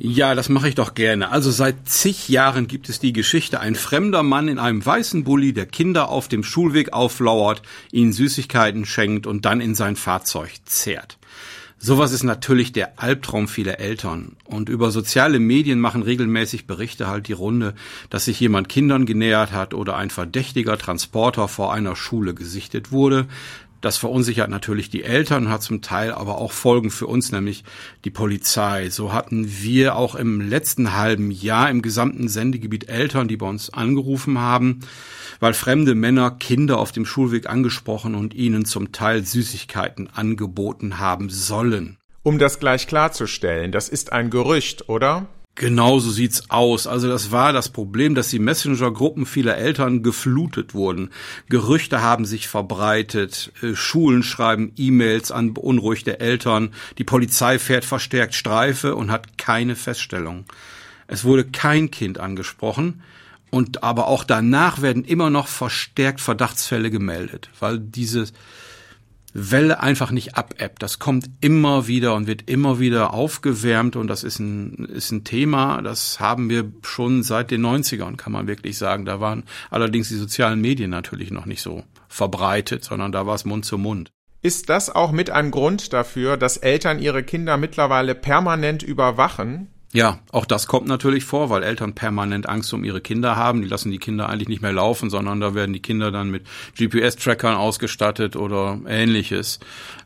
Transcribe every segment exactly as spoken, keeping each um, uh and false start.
Ja, das mache ich doch gerne. Also seit zig Jahren gibt es die Geschichte, ein fremder Mann in einem weißen Bulli, der Kinder auf dem Schulweg auflauert, ihnen Süßigkeiten schenkt und dann in sein Fahrzeug zerrt. Sowas ist natürlich der Albtraum vieler Eltern. Und über soziale Medien machen regelmäßig Berichte halt die Runde, dass sich jemand Kindern genähert hat oder ein verdächtiger Transporter vor einer Schule gesichtet wurde. Das verunsichert natürlich die Eltern, hat zum Teil aber auch Folgen für uns, nämlich die Polizei. So hatten wir auch im letzten halben Jahr im gesamten Sendegebiet Eltern, die bei uns angerufen haben, weil fremde Männer Kinder auf dem Schulweg angesprochen und ihnen zum Teil Süßigkeiten angeboten haben sollen. Um das gleich klarzustellen, das ist ein Gerücht, oder? Genau so sieht's aus. Also das war das Problem, dass die Messenger-Gruppen vieler Eltern geflutet wurden. Gerüchte haben sich verbreitet, Schulen schreiben E-Mails an beunruhigte Eltern, die Polizei fährt verstärkt Streife und hat keine Feststellung. Es wurde kein Kind angesprochen und aber auch danach werden immer noch verstärkt Verdachtsfälle gemeldet, weil diese Welle einfach nicht abebbt. Das kommt immer wieder und wird immer wieder aufgewärmt und das ist ein, ist ein Thema, das haben wir schon seit den neunzigern, kann man wirklich sagen. Da waren allerdings die sozialen Medien natürlich noch nicht so verbreitet, sondern da war es Mund zu Mund. Ist das auch mit ein Grund dafür, dass Eltern ihre Kinder mittlerweile permanent überwachen? Ja, auch das kommt natürlich vor, weil Eltern permanent Angst um ihre Kinder haben. Die lassen die Kinder eigentlich nicht mehr laufen, sondern da werden die Kinder dann mit G P S-Trackern ausgestattet oder Ähnliches,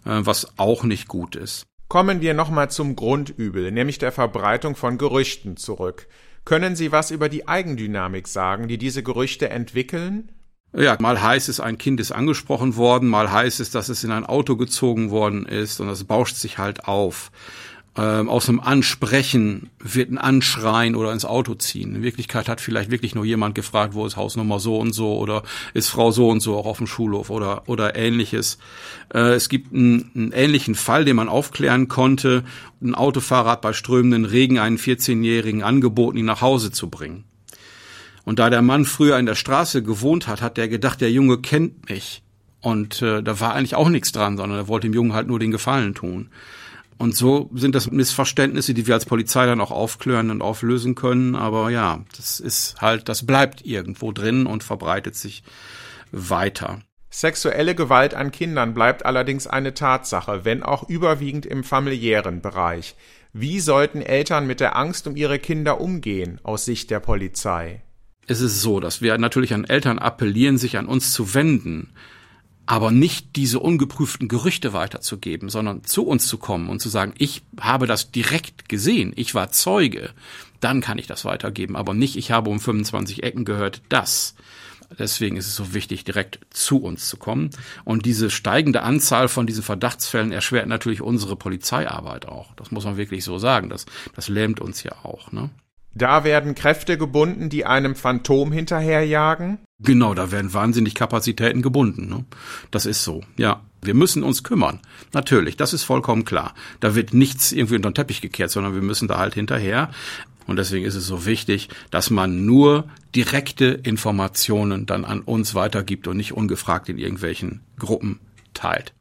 was auch nicht gut ist. Kommen wir nochmal zum Grundübel, nämlich der Verbreitung von Gerüchten zurück. Können Sie was über die Eigendynamik sagen, die diese Gerüchte entwickeln? Ja, mal heißt es, ein Kind ist angesprochen worden, mal heißt es, dass es in ein Auto gezogen worden ist und das bauscht sich halt auf. Ähm, aus einem Ansprechen wird ein Anschreien oder ins Auto ziehen. In Wirklichkeit hat vielleicht wirklich nur jemand gefragt, wo ist Hausnummer so und so oder ist Frau so und so auch auf dem Schulhof oder oder Ähnliches. Äh, es gibt einen, einen ähnlichen Fall, den man aufklären konnte. Ein Autofahrer hat bei strömenden Regen einen vierzehnjährigen angeboten, ihn nach Hause zu bringen. Und da der Mann früher in der Straße gewohnt hat, hat der gedacht, der Junge kennt mich. Und äh, da war eigentlich auch nichts dran, sondern er wollte dem Jungen halt nur den Gefallen tun. Und so sind das Missverständnisse, die wir als Polizei dann auch aufklären und auflösen können. Aber ja, das ist halt, das bleibt irgendwo drin und verbreitet sich weiter. Sexuelle Gewalt an Kindern bleibt allerdings eine Tatsache, wenn auch überwiegend im familiären Bereich. Wie sollten Eltern mit der Angst um ihre Kinder umgehen, aus Sicht der Polizei? Es ist so, dass wir natürlich an Eltern appellieren, sich an uns zu wenden, aber nicht diese ungeprüften Gerüchte weiterzugeben, sondern zu uns zu kommen und zu sagen, ich habe das direkt gesehen, ich war Zeuge, dann kann ich das weitergeben, aber nicht, ich habe um fünfundzwanzig Ecken gehört, das. Deswegen ist es so wichtig, direkt zu uns zu kommen. Und diese steigende Anzahl von diesen Verdachtsfällen erschwert natürlich unsere Polizeiarbeit auch. Das muss man wirklich so sagen, das, das lähmt uns ja auch, ne? Da werden Kräfte gebunden, die einem Phantom hinterherjagen? Genau, da werden wahnsinnig Kapazitäten gebunden. Ne? Das ist so, ja. Wir müssen uns kümmern. Natürlich, das ist vollkommen klar. Da wird nichts irgendwie unter den Teppich gekehrt, sondern wir müssen da halt hinterher. Und deswegen ist es so wichtig, dass man nur direkte Informationen dann an uns weitergibt und nicht ungefragt in irgendwelchen Gruppen teilt.